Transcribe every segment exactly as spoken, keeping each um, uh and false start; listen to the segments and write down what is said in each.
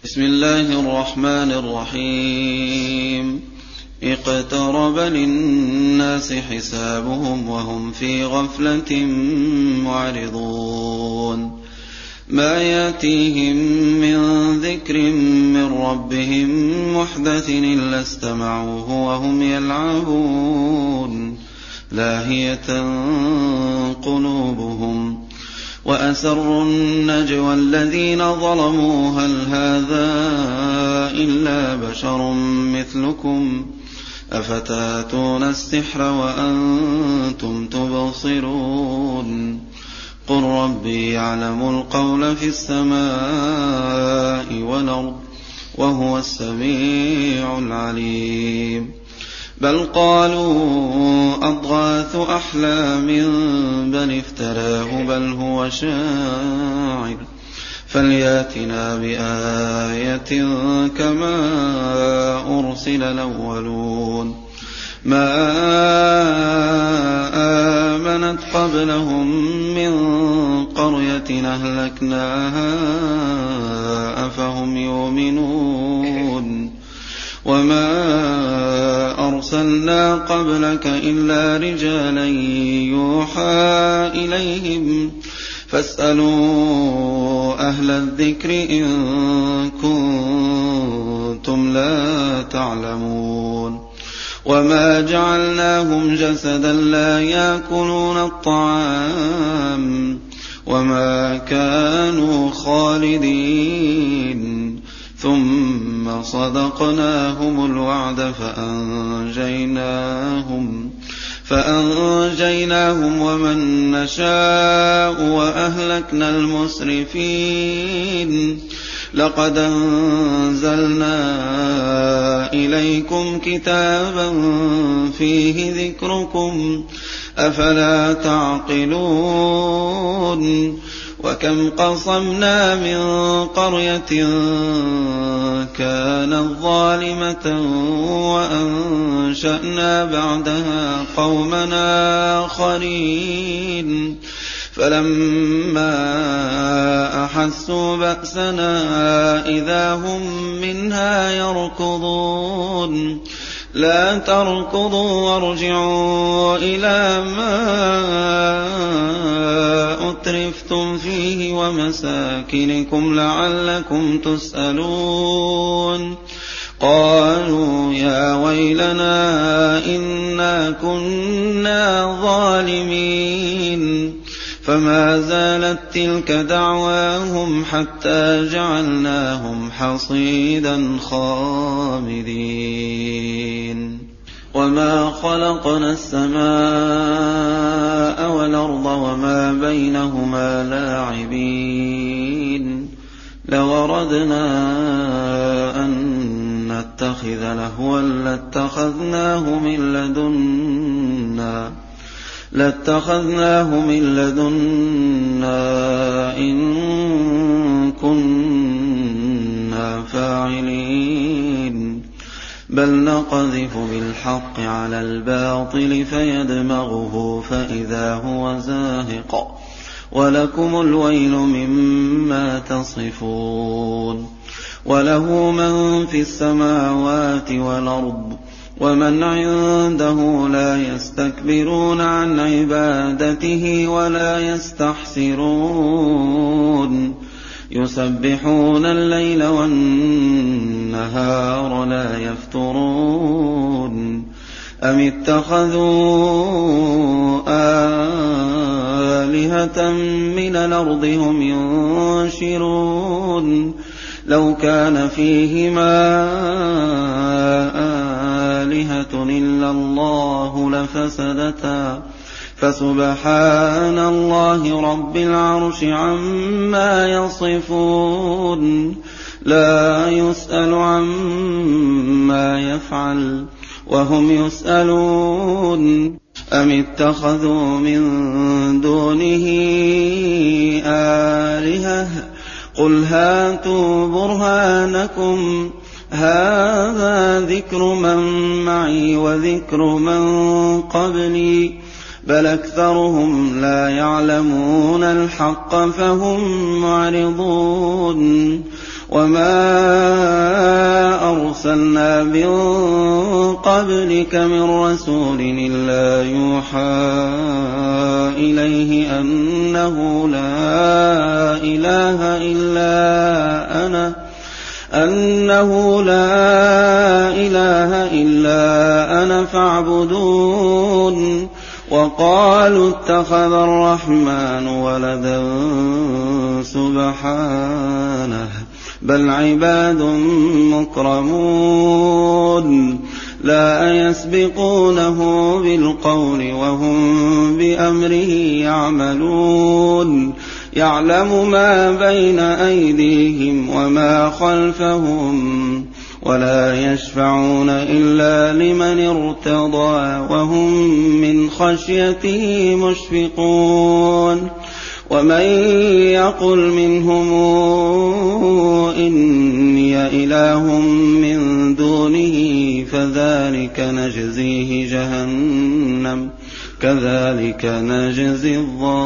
بسم الله الرحمن الرحيم. اقترب للناس حسابهم وهم في غفلة معرضون. ما ياتيهم من ذكر من ربهم محدث إلا استمعوه وهم يلعبون لاهية قلوبهم وأسروا النجوى الذين ظلموا هل هذا إلا بشر مثلكم أفتاتون السحر وأنتم تبصرون. قل ربي يعلم القول في السماء والأرض وهو السميع العليم. بل قالوا أضغاث أحلام بل افتراه بل هو شاعر فلياتنا بآية كما أرسل الأولون. ما آمنت قبلهم من قرية أهلكناها أفهم يؤمنون. وما أرسلنا قبلك إلا رجالا يوحى إليهم فاسألوا أهل الذكر إن كنتم لا تعلمون. وما جعلناهم جسدا لا يأكلون الطعام وما كانوا خالدين ثم صدقناهم الوعد فأنجيناهم فأنجيناهم ومن نشاء وأهلكنا المسرفين. لقد أنزلنا إليكم كتابا فيه ذكركم أفلا تعقلون. وكم قصمنا من قرية كانت ظالمة وأنشأنا بعدها قومنا آخرين فلما أحسوا بأسنا إذا هم منها يركضون. لا تركضوا وارجعوا إلى ما أترفتم فيه ومساكنكم لعلكم تسألون. قالوا يا ويلنا إنا كنا ظالمين. فما زالت تلك دعواهم حتى جعلناهم حصيدا خامدين. وما خلقنا السماء والأرض وما بينهما لاعبين. لو أردنا أن نتخذ لهوا لاتخذناه من لدنا لاتخذناه من لدنا إن كنا فاعلين. بل نقذف بالحق على الباطل فيدمغه فإذا هو زاهق ولكم الويل مما تصفون. وله من في السماوات والأرض ومن عنده لا يستكبرون عن عبادته ولا يستحسرون. يسبحون الليل والنهار لا يفترون. أم اتخذوا آلهة من الأرض هم ينشرون. لو كان فيهما آلهة إلا الله لفسدتا فسبحان الله رب العرش عما يصفون. لا يسأل عما يفعل وهم يسألون. أم اتخذوا من دونه آلهة قل هاتوا برهانكم هذا ذكر من معي وذكر من قبلي بل أكثرهم لا يعلمون الحق فهم معرضون. وما أرسلنا من قبلك من رسول إلا يوحى إليه أنه لا إله إلا أنا أنه لا إله إلا أنا فاعبدون وقالوا اتخذ الرحمن ولدا سبحانه بل عباد مكرمون لا يسبقونه بالقول وهم بأمره يعملون يعلم ما بين أيديهم وما خلفهم ولا يشفعون إلا لمن ارتضى وهم من خشيته مشفقون ومن يقل منهم إني إله من دونه فذلك نجزيه جهنم كذلك نجزي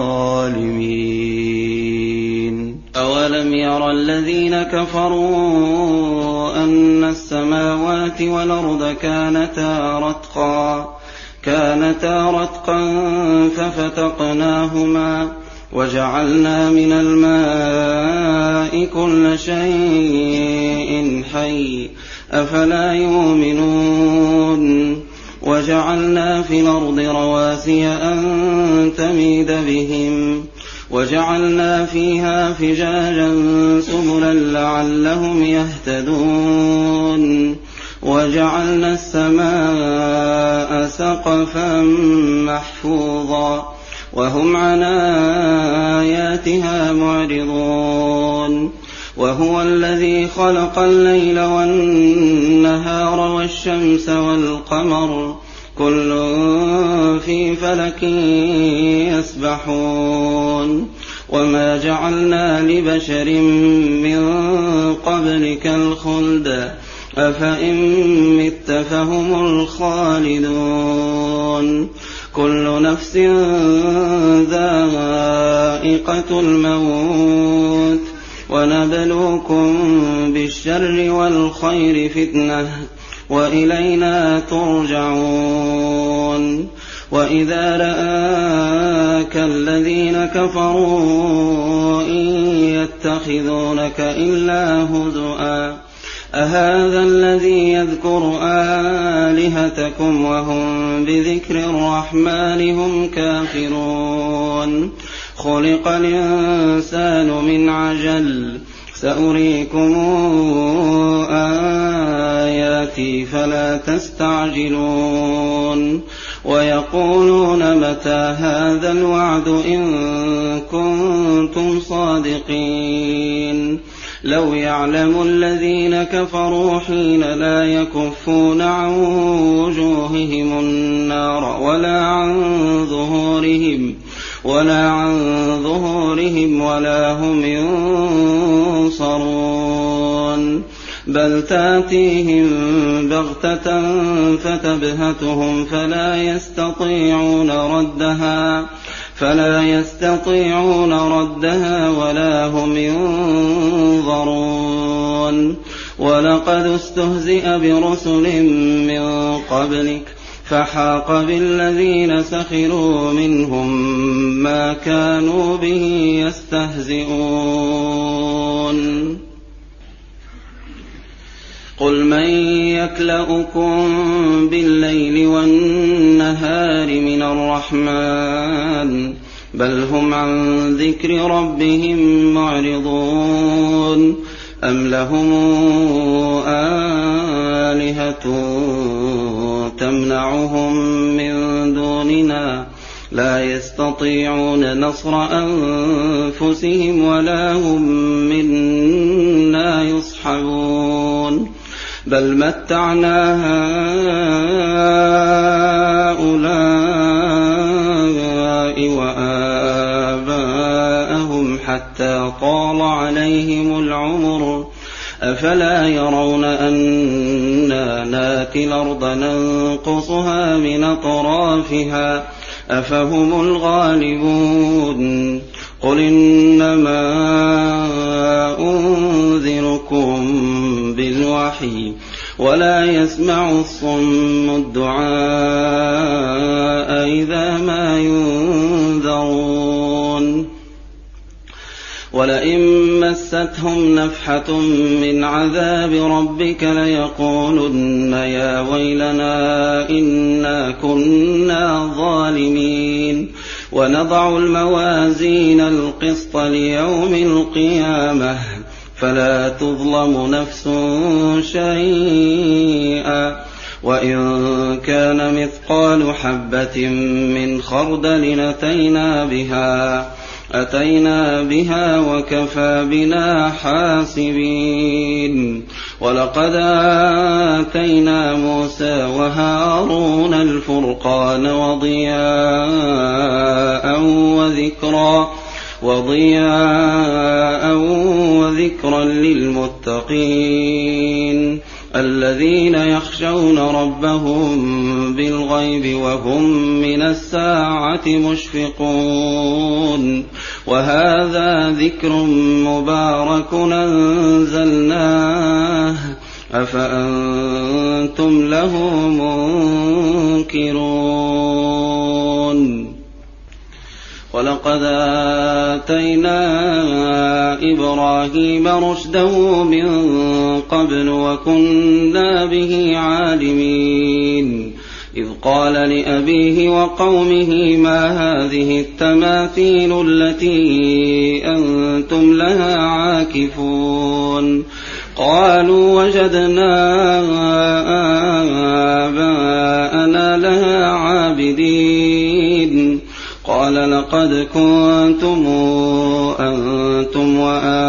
الظالمين أولم ير الذين كفروا أن السماوات والأرض كانتا رتقا كانتا رتقا ففتقناهما وجعلنا من الماء كل شيء حي أفلا يؤمنون وجعلنا في الأرض رواسي أن تميد بهم وجعلنا فيها فجاجا سبلا لعلهم يهتدون وجعلنا السماء سقفا محفوظا وهم عن آياتها معرضون وهو الذي خلق الليل والنهار والشمس والقمر كل في فلك يسبحون وما جعلنا لبشر من قبلك الخلد أفإن مت فهم الخالدون كل نفس ذائقة الموت ونبلوكم بالشر والخير فتنة وإلينا ترجعون وإذا رآك الذين كفروا إن يتخذونك إلا هزؤا أهذا الذي يذكر آلهتكم وهم بذكر الرحمن هم كافرون خلق الإنسان من عجل سأريكم آياتي فلا تستعجلون ويقولون متى هذا الوعد إن كنتم صادقين لو يعلم الذين كفروا حين لا يكفون عن وجوههم النار ولا عن ظهورهم ولا عن ظهورهم ولا هم ينصرون بل تأتيهم بغتة فتبهتهم فلا يستطيعون ردها فلا يستطيعون ردها ولا هم ينظرون ولقد استهزئ برسل من قبلك فحاق بالذين سخروا منهم ما كانوا به يستهزئون قل من يكلؤكم بالليل والنهار من الرحمن بل هم عن ذكر ربهم معرضون أم لهم آلهة تمنعهم من دوننا لا يستطيعون نصر أنفسهم ولا هم منا يصحبون بل متعنا هؤلاء وآباءهم حتى طال عليهم العمر أفلا يرون أنا ناتي الأرض ننقصها من أطرافها أفهم الغالبون قل إنما أنذركم يأمركم بالوحي ولا يسمع الصم الدعاء إذا ما ينذرون ولئن مستهم نفحة من عذاب ربك ليقولن يا ويلنا إنا كنا ظالمين ونضع الموازين القسط ليوم القيامة فلا تظلم نفس شيئا وإن كان مثقال حبة من خردل أتينا بها أتينا بها وكفى بنا حاسبين ولقد آتينا موسى وهارون الفرقان وضياء وذكرا وضياء وذكرا للمتقين الذين يخشون ربهم بالغيب وهم من الساعة مشفقون وهذا ذكر مبارك أنزلناه أفأنتم له منكرون ولقد آتينا إبراهيم رشده من قبل وكنا به عالمين إذ قال لأبيه وقومه ما هذه التماثيل التي أنتم لها عاكفون قالوا وجدنا آباءنا لها عابدين قال لقد كنتم أنتم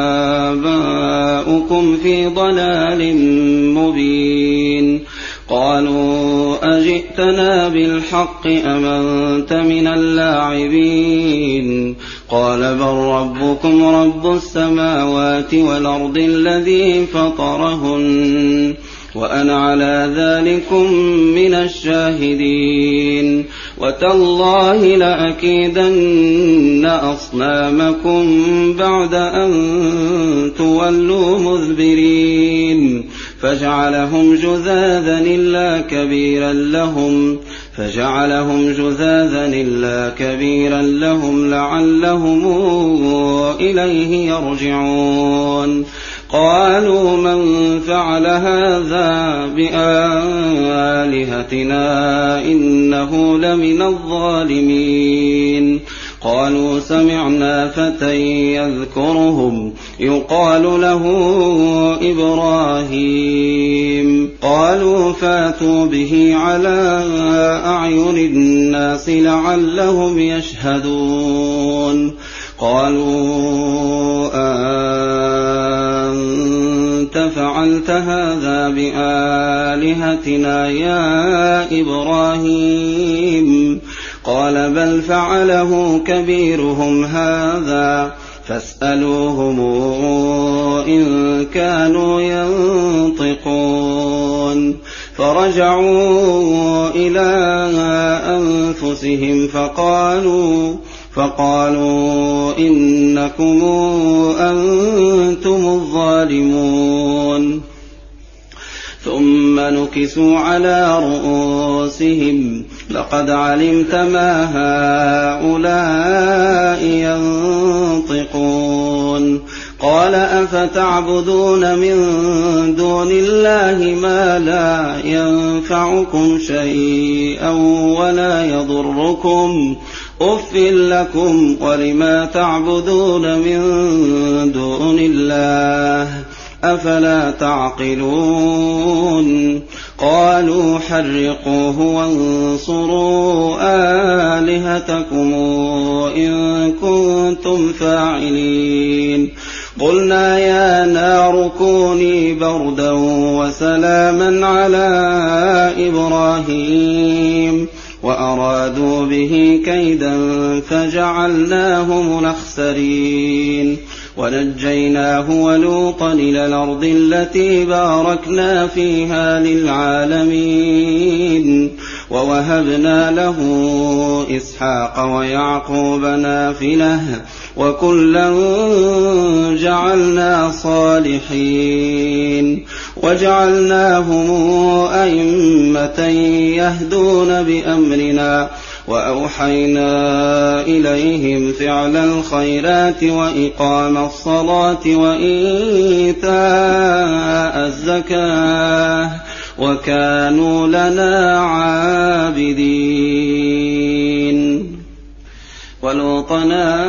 وآباؤكم في ضلال مبين قالوا أجئتنا بالحق أم أنت من اللاعبين قال بل ربكم رب السماوات والأرض الذي فطرهن وأنا على ذلكم من الشاهدين وتالله لأكيدن أصنامكم بعد أن تولوا مذبرين فجعلهم جذاذا إلا كبيرا لهم فجعلهم جذاذا إلا كبيرا لهم لعلهم إليه يرجعون قالوا من فعل هذا بآلهتنا إنه لمن الظالمين قالوا سمعنا فتى يذكرهم يقال له إبراهيم قالوا فاتوا به على أعين الناس لعلهم يشهدون قالوا أنت فعلت هذا بآلهتنا يا إبراهيم قال بل فعله كبيرهم هذا فاسألوهم إن كانوا ينطقون فرجعوا إلى أنفسهم فقالوا فقالوا إنكم أنتم الظالمون ثم نكسوا على رؤوسهم لقد علمت ما هؤلاء ينطقون قال أفتعبدون من دون الله ما لا ينفعكم شيئا ولا يضركم أف لكم ولما تعبدون من دون الله أفلا تعقلون قالوا حرقوه وانصروا آلهتكم إن كنتم فاعلين قلنا يا نار كوني بردا وسلاما على إبراهيم وأرادوا به كيدا فجعلناهم الأخسرين ونجيناه ولوطا إلى الأرض التي باركنا فيها للعالمين ووهبنا له إسحاق ويعقوب نافلة وكلا جعلنا صالحين وجعلناهم أئمة يهدون بأمرنا وأوحينا إليهم فعل الخيرات وإقام الصلاة وإيتاء الزكاة وكانوا لنا عابدين ولوطا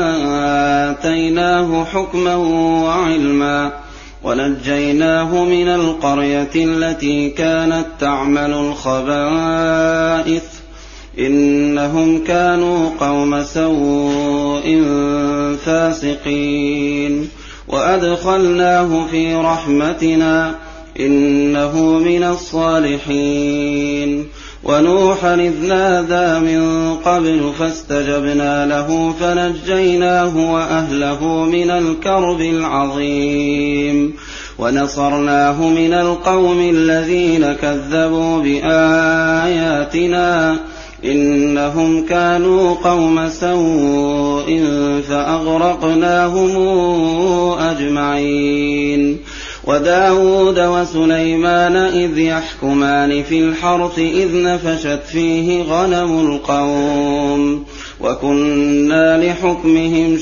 آتيناه حكما وعلما ونجيناه من القرية التي كانت تعمل الخبائث إنهم كانوا قوم سوء فاسقين وأدخلناه في رحمتنا إنه من الصالحين ونوحا إذ نادى من قبل فاستجبنا له فنجيناه وأهله من الكرب العظيم ونصرناه من القوم الذين كذبوا بآياتنا إنهم كانوا قوم سوء فأغرقناهم أجمعين وداود وسليمان إذ يحكمان في الحرث إذ نفشت فيه غنم القوم وكنا لحكمهم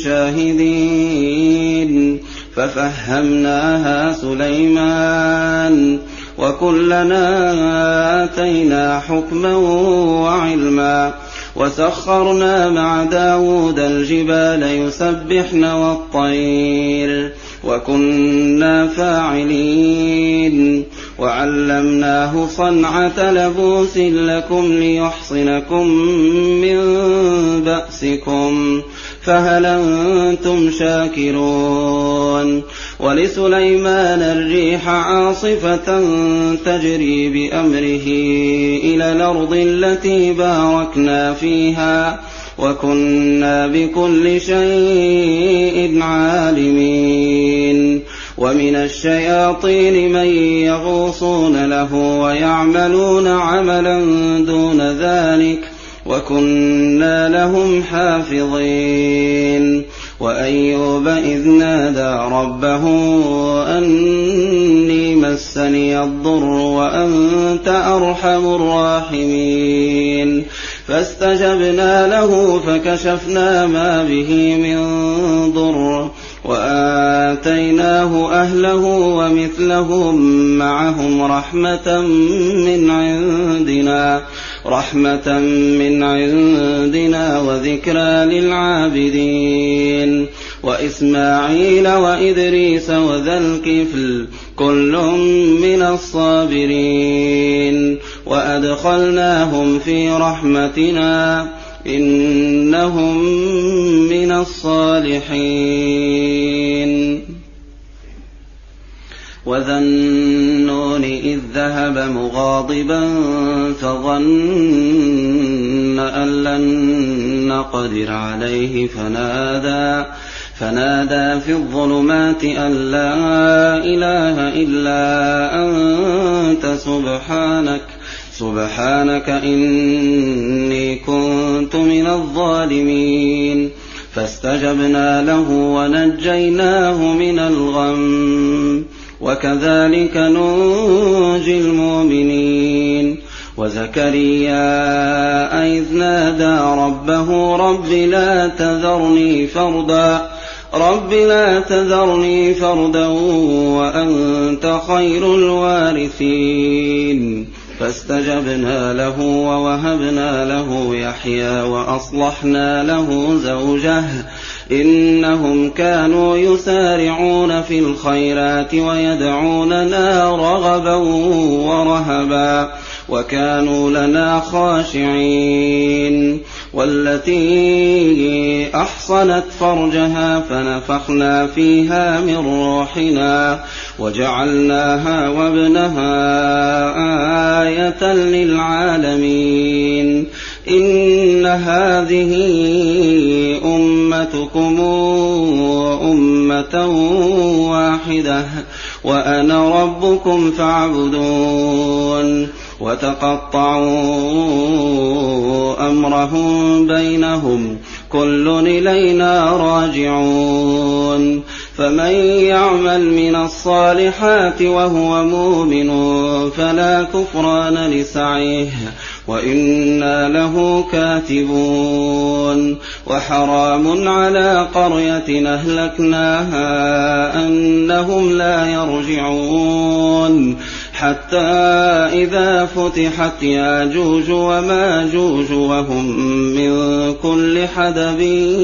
شاهدين ففهمناها سليمان وكلنا آتينا حكما وعلما وسخرنا مع داود الجبال يسبحن والطير وكنا فاعلين وعلمناه صنعة لبوس لكم ليحصنكم من بأسكم فهل أنتم شاكرون ولسليمان الريح عاصفة تجري بأمره إلى الأرض التي باركنا فيها وكنا بكل شيء عالمين ومن الشياطين من يغوصون له ويعملون عملا دون ذلك وكنا لهم حافظين وأيوب إذ نادى ربه أني مسني الضر وأنت أرحم الراحمين فاستجبنا له فكشفنا ما به من ضر وآتيناه أهله ومثلهم معهم رحمة من عندنا رحمة من عندنا وذكرى للعابدين وإسماعيل وإدريس وذا الكفل كل من الصابرين وأدخلناهم في رحمتنا إنهم من الصالحين وذا النون إذ ذهب مغاضبا فظن أن لن نقدر عليه فنادى فنادى في الظلمات أن لا إله إلا أنت سبحانك سبحانك إني كنت من الظالمين فاستجبنا له ونجيناه من الغم وكذلك ننجي المؤمنين وزكريا إذ نادى ربه رب لا تذرني فردا رب لا تذرني فردا وأنت خير الوارثين فاستجبنا له ووهبنا له يحيى وأصلحنا له زوجه إنهم كانوا يسارعون في الخيرات ويدعوننا رغبا ورهبا وكانوا لنا خاشعين والتي أحصنت فرجها فنفخنا فيها من روحنا وجعلناها وابنها آية للعالمين إن هذه أمة أمتكم أمة واحدة وأنا ربكم فاعبدون وتقطعوا أمرهم بينهم كل إلينا راجعون فمن يعمل من الصالحات وهو مؤمن فلا كفران لسعيه وإنا له كاتبون وحرام على قرية أهلكناها أنهم لا يرجعون حتى إذا فتحت ياجوج وماجوج وهم من كل حدب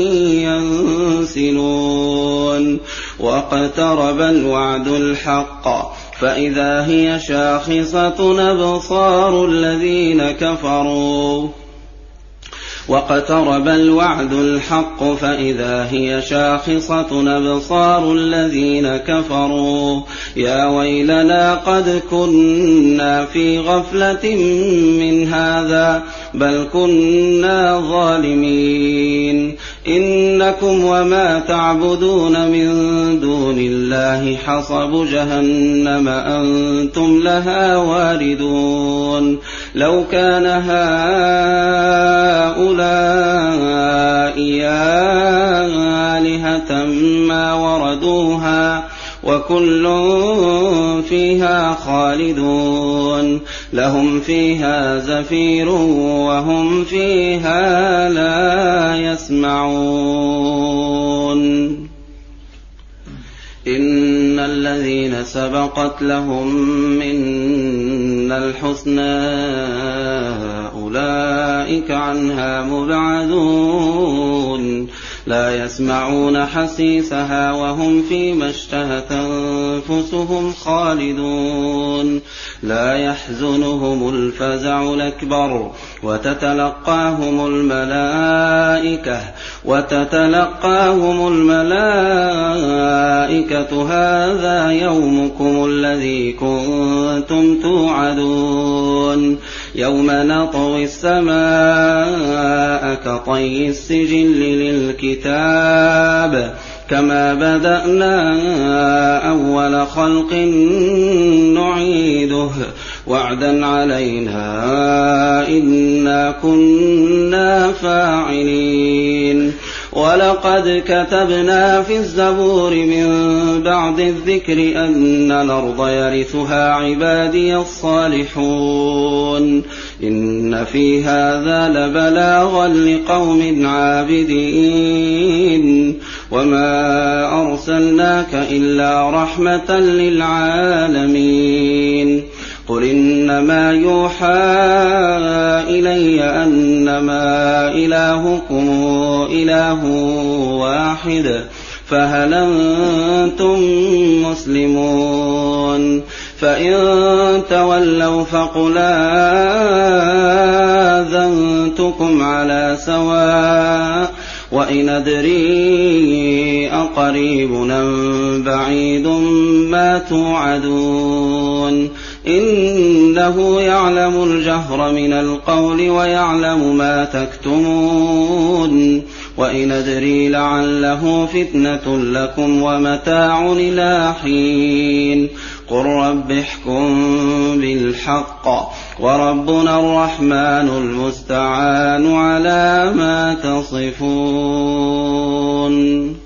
ينسلون واقترب الوعد الحق فإذا هي شاخصة أبصار الذين كفروا واقترب الوعد الحق فإذا هي شاخصة أبصار الذين كفروا يا ويلنا قد كنا في غفلة من هذا بل كنا ظالمين إنكم وما تعبدون من دون الله حصب جهنم أنتم لها واردون لو كان هؤلاء آلهة ما وردوها وكل فيها خالدون لهم فيها زفير وهم فيها لا يسمعون إن الذين سبقت لهم منا الحسنى أولئك عنها مبعدون لا يسمعون حسيسها وهم فيما اشتهت أنفسهم خالدون لا يحزنهم الفزع الأكبر وتتلقاهم الملائكة وتتلقاهم الملائكة هذا يومكم الذي كنتم توعدون يوم نطوي السماء كطي السجل للكتاب كما بدأنا أول خلق نعيده وعدا علينا إنا كنا فاعلين ولقد كتبنا في الزبور من بعد الذكر أن الأرض يرثها عبادي الصالحون إن في هذا لبلاغا لقوم عابدين وما أرسلناك إلا رحمة للعالمين قل إنما يوحى إلي أنما إلهكم إله واحد فهل أنتم مسلمون فإن تولوا فقل آذنتكم على سواء وإن أدري أقريب أم بعيد ما توعدون إنه يعلم الجهر من القول ويعلم ما تكتمون وإن أدري لعله فتنة لكم ومتاع إلى حين قل رب احكم بالحق وربنا الرحمن المستعان على ما تصفون.